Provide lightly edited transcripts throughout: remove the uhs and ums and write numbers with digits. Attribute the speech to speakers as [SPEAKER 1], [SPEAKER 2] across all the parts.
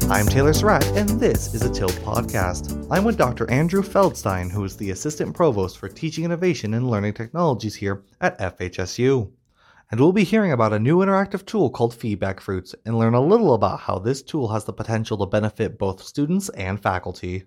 [SPEAKER 1] I'm Taylor Surratt, and this is a Tilt podcast. I'm with Dr. Andrew Feldstein, who is the Assistant Provost for Teaching Innovation and Learning Technologies here at FHSU. And we'll be hearing about a new interactive tool called Feedback Fruits and learn a little about how this tool has the potential to benefit both students and faculty.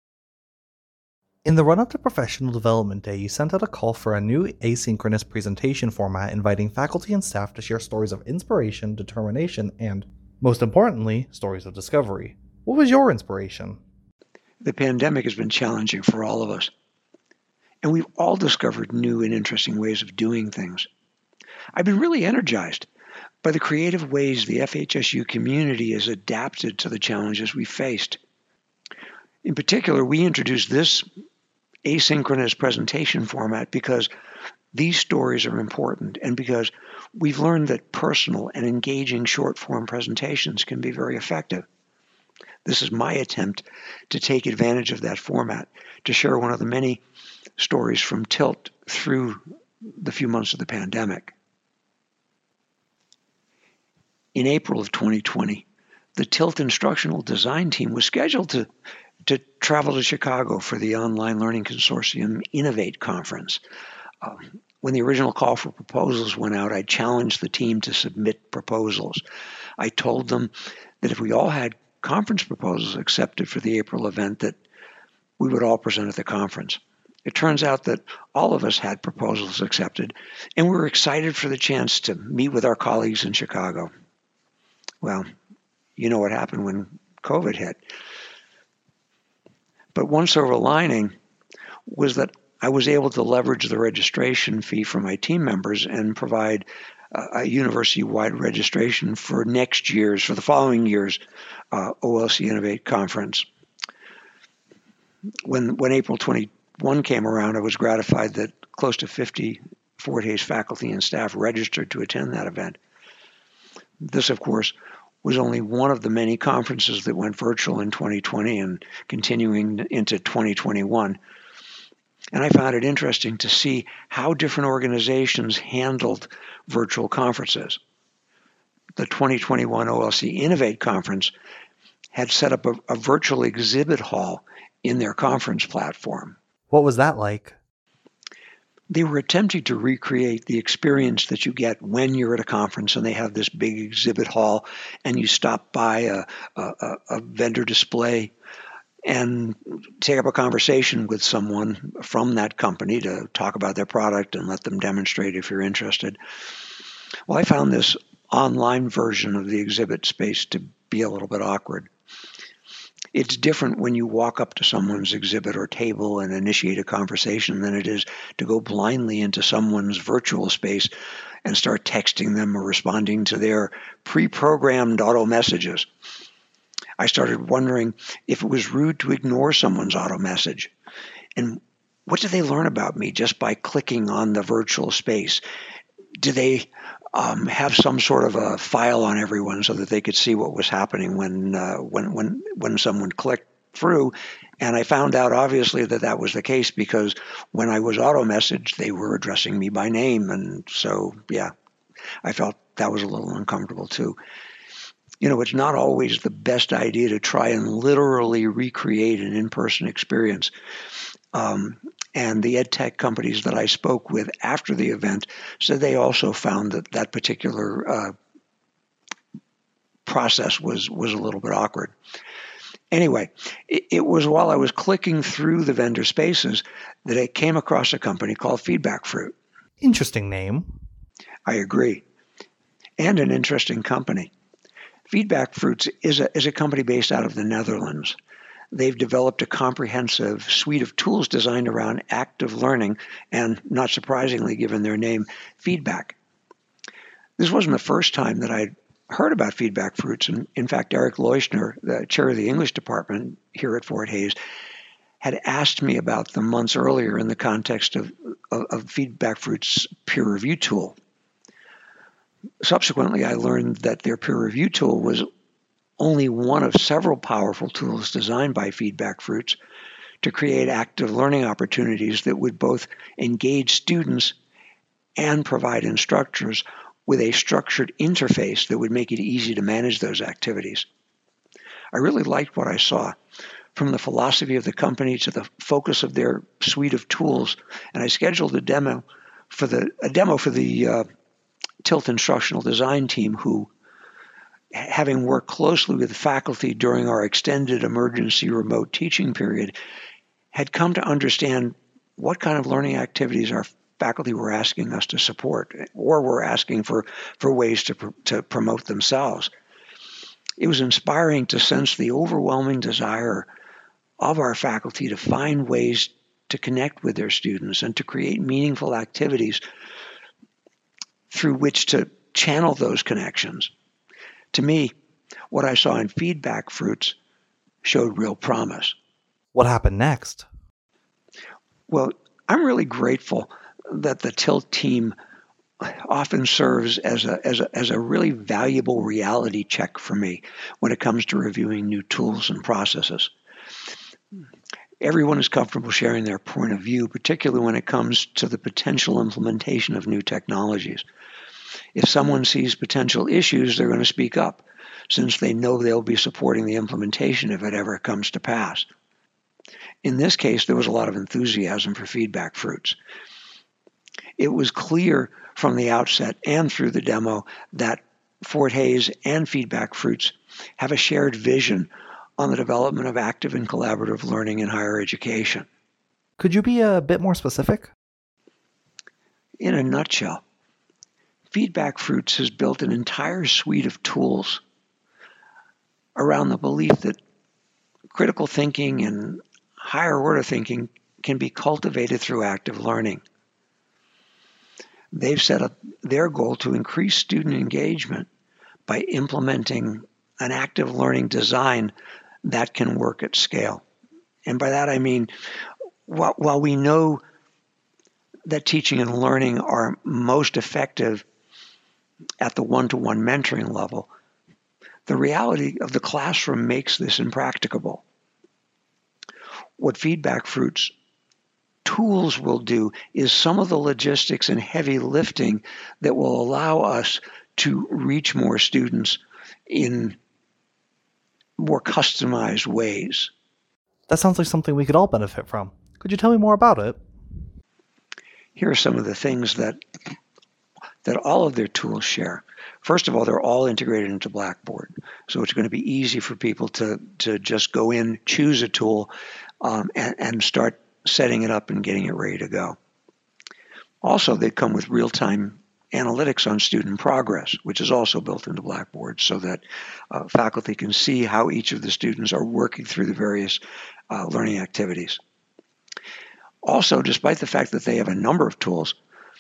[SPEAKER 1] In the run-up to Professional Development Day, you sent out a call for a new asynchronous presentation format inviting faculty and staff to share stories of inspiration, determination, and, most importantly, stories of discovery. What was your inspiration?
[SPEAKER 2] The pandemic has been challenging for all of us, and we've all discovered new and interesting ways of doing things. I've been really energized by the creative ways the FHSU community has adapted to the challenges we faced. In particular, we introduced this asynchronous presentation format because these stories are important and because we've learned that personal and engaging short-form presentations can be very effective. This is my attempt to take advantage of that format to share one of the many stories from Tilt through the few months of the pandemic. In April of 2020, the Tilt instructional design team was scheduled to travel to Chicago for the Online Learning Consortium Innovate conference. When the original call for proposals went out, I challenged the team to submit proposals. I told them that if we all had conference proposals accepted for the April event, that we would all present at the conference. It turns out that all of us had proposals accepted, and we were excited for the chance to meet with our colleagues in Chicago. Well, you know what happened when COVID hit. But one silver lining was that I was able to leverage the registration fee for my team members and provide a university-wide registration for the following year's OLC Innovate conference. When April 21 came around, I was gratified that close to 50 Fort Hays faculty and staff registered to attend that event. This, of course, was only one of the many conferences that went virtual in 2020 and continuing into 2021. And I found it interesting to see how different organizations handled virtual conferences. The 2021 OLC Innovate conference had set up a virtual exhibit hall in their conference platform.
[SPEAKER 1] What was that like?
[SPEAKER 2] They were attempting to recreate the experience that you get when you're at a conference and they have this big exhibit hall and you stop by a vendor display and take up a conversation with someone from that company to talk about their product and let them demonstrate if you're interested. Well, I found this online version of the exhibit space to be a little bit awkward. It's different when you walk up to someone's exhibit or table and initiate a conversation than it is to go blindly into someone's virtual space and start texting them or responding to their pre-programmed auto messages. I started wondering if it was rude to ignore someone's auto message. And what did they learn about me just by clicking on the virtual space? Do they have some sort of a file on everyone so that they could see what was happening when someone clicked through? And I found out obviously that was the case because when I was auto messaged, they were addressing me by name. And so, yeah, I felt that was a little uncomfortable too. You know, it's not always the best idea to try and literally recreate an in-person experience. And the ed tech companies that I spoke with after the event said they also found that particular process was a little bit awkward. Anyway, it was while I was clicking through the vendor spaces that I came across a company called Feedback Fruit.
[SPEAKER 1] Interesting name.
[SPEAKER 2] I agree. And an interesting company. Feedback Fruits is a company based out of the Netherlands. They've developed a comprehensive suite of tools designed around active learning and, not surprisingly, given their name, feedback. This wasn't the first time that I'd heard about Feedback Fruits. And in fact, Eric Leuschner, the chair of the English department here at Fort Hays, had asked me about them months earlier in the context of Feedback Fruits' peer review tool. Subsequently, I learned that their peer review tool was only one of several powerful tools designed by Feedback Fruits to create active learning opportunities that would both engage students and provide instructors with a structured interface that would make it easy to manage those activities. I really liked what I saw, from the philosophy of the company to the focus of their suite of tools. And I scheduled a demo for the Tilt instructional design team, who, having worked closely with faculty during our extended emergency remote teaching period, had come to understand what kind of learning activities our faculty were asking us to support, or were asking for ways to promote themselves. It was inspiring to sense the overwhelming desire of our faculty to find ways to connect with their students and to create meaningful activities through which to channel those connections. To me, what I saw in Feedback Fruits showed real promise.
[SPEAKER 1] What happened next?
[SPEAKER 2] Well, I'm really grateful that the Tilt team often serves as a really valuable reality check for me when it comes to reviewing new tools and processes. Everyone is comfortable sharing their point of view, particularly when it comes to the potential implementation of new technologies. If someone sees potential issues, they're going to speak up, since they know they'll be supporting the implementation if it ever comes to pass. In this case, there was a lot of enthusiasm for Feedback Fruits. It was clear from the outset and through the demo that Fort Hays and Feedback Fruits have a shared vision on the development of active and collaborative learning in higher education.
[SPEAKER 1] Could you be a bit more specific?
[SPEAKER 2] In a nutshell, Feedback Fruits has built an entire suite of tools around the belief that critical thinking and higher order thinking can be cultivated through active learning. They've set up their goal to increase student engagement by implementing an active learning design that can work at scale. And by that I mean, while we know that teaching and learning are most effective at the one-to-one mentoring level, the reality of the classroom makes this impracticable. What Feedback Fruits tools will do is some of the logistics and heavy lifting that will allow us to reach more students in more customized ways.
[SPEAKER 1] That sounds like something we could all benefit from. Could you tell me more about it?
[SPEAKER 2] Here are some of the things that all of their tools share. First of all, they're all integrated into Blackboard. So it's going to be easy for people to just go in, choose a tool, and start setting it up and getting it ready to go. Also, they come with real-time analytics on student progress, which is also built into Blackboard, so that faculty can see how each of the students are working through the various learning activities. Also, despite the fact that they have a number of tools,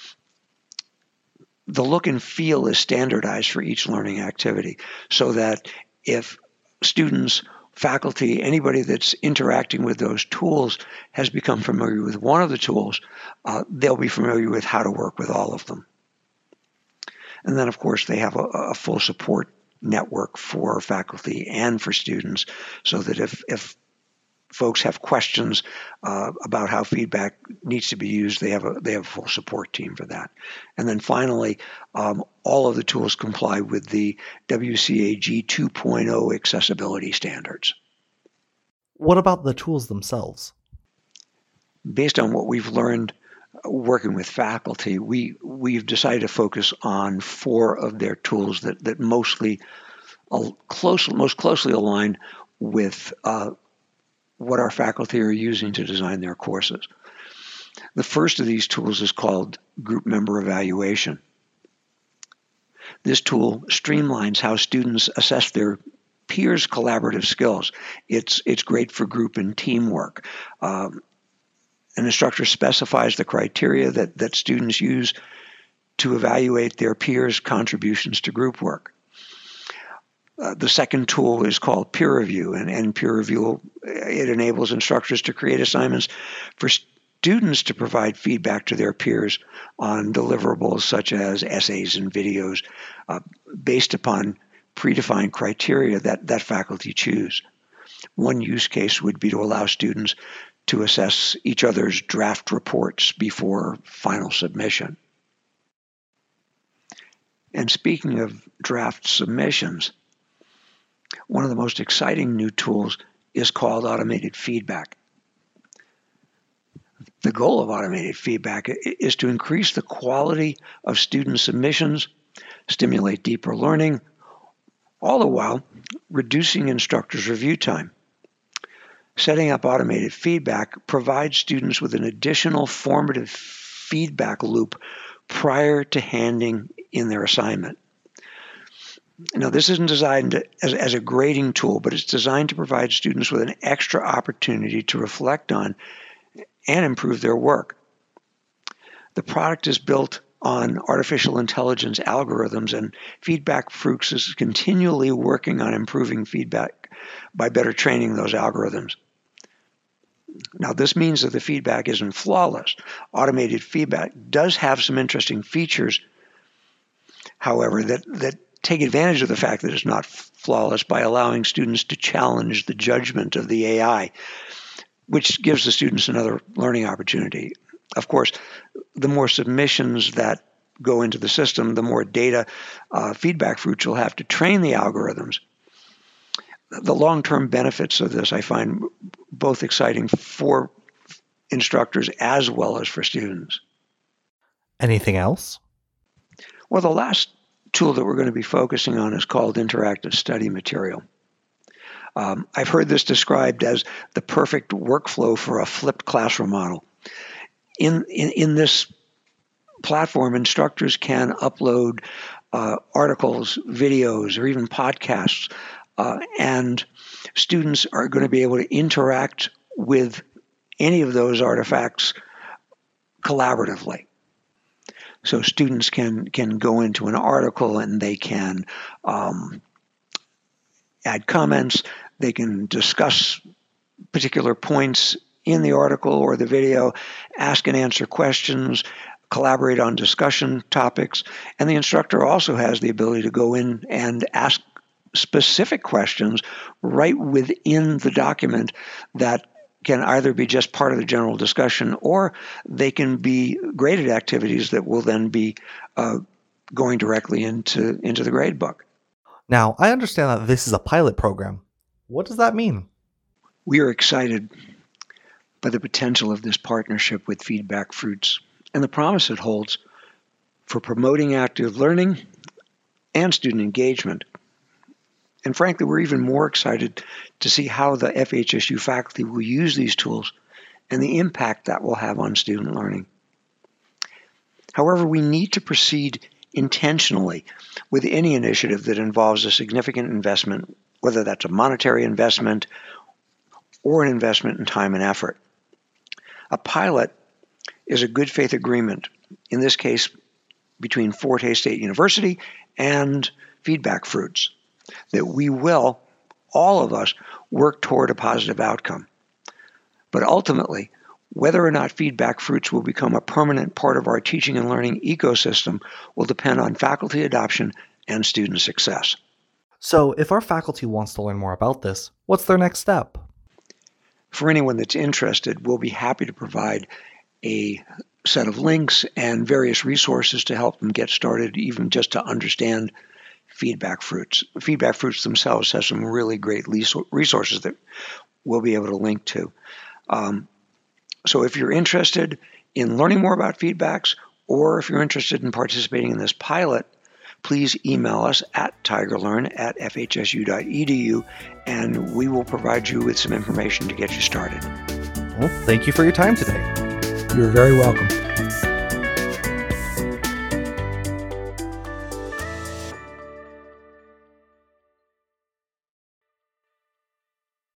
[SPEAKER 2] the look and feel is standardized for each learning activity, so that if students, faculty, anybody that's interacting with those tools has become familiar with one of the tools, they'll be familiar with how to work with all of them. And then, of course, they have a full support network for faculty and for students, so that if folks have questions about how feedback needs to be used, they have a full support team for that. And then finally, all of the tools comply with the WCAG 2.0 accessibility standards.
[SPEAKER 1] What about the tools themselves?
[SPEAKER 2] Based on what we've learned working with faculty, we've decided to focus on 4 of their tools that most closely align with what our faculty are using to design their courses. The first of these tools is called Group Member Evaluation. This tool streamlines how students assess their peers' collaborative skills. It's great for group and teamwork. An instructor specifies the criteria that students use to evaluate their peers' contributions to group work. The second tool is called Peer Review, and Peer Review, it enables instructors to create assignments for students to provide feedback to their peers on deliverables such as essays and videos based upon predefined criteria that faculty choose. One use case would be to allow students to assess each other's draft reports before final submission. And speaking of draft submissions, One of the most exciting new tools is called automated feedback. The goal of automated feedback is to increase the quality of student submissions, stimulate deeper learning, all the while reducing instructors' review time. Setting up automated feedback provides students with an additional formative feedback loop prior to handing in their assignment. Now, this isn't designed as a grading tool, but it's designed to provide students with an extra opportunity to reflect on and improve their work. The product is built on artificial intelligence algorithms, and Feedback Fruits is continually working on improving feedback by better training those algorithms. Now, this means that the feedback isn't flawless. Automated feedback does have some interesting features, however, that take advantage of the fact that it's not flawless by allowing students to challenge the judgment of the AI, which gives the students another learning opportunity. Of course, the more submissions that go into the system, the more data Feedback Fruits will have to train the algorithms. The long-term benefits of this I find both exciting for instructors as well as for students.
[SPEAKER 1] Anything else?
[SPEAKER 2] Well, the last tool that we're going to be focusing on is called interactive study material. I've heard this described as the perfect workflow for a flipped classroom model. In this platform, instructors can upload articles, videos, or even podcasts, and students are going to be able to interact with any of those artifacts collaboratively. So students can go into an article and they can add comments, they can discuss particular points in the article or the video, ask and answer questions, collaborate on discussion topics, and the instructor also has the ability to go in and ask specific questions right within the document that can either be just part of the general discussion or they can be graded activities that will then be going directly into the grade book.
[SPEAKER 1] Now, I understand that this is a pilot program. What does that mean?
[SPEAKER 2] We are excited by the potential of this partnership with Feedback Fruits and the promise it holds for promoting active learning and student engagement. And frankly, we're even more excited to see how the FHSU faculty will use these tools and the impact that will have on student learning. However, we need to proceed intentionally with any initiative that involves a significant investment, whether that's a monetary investment or an investment in time and effort. A pilot is a good faith agreement, in this case between Forte State University and Feedback Fruits, that we will, all of us, work toward a positive outcome. But ultimately, whether or not Feedback Fruits will become a permanent part of our teaching and learning ecosystem will depend on faculty adoption and student success.
[SPEAKER 1] So, if our faculty wants to learn more about this, what's their next step?
[SPEAKER 2] For anyone that's interested, we'll be happy to provide a set of links and various resources to help them get started, even just to understand Feedback Fruits. Feedback Fruits themselves have some really great resources that we'll be able to link to. So if you're interested in learning more about feedbacks, or if you're interested in participating in this pilot, please email us at tigerlearn@fhsu.edu, and we will provide you with some information to get you started.
[SPEAKER 1] Well, thank you for your time today.
[SPEAKER 2] You're very welcome.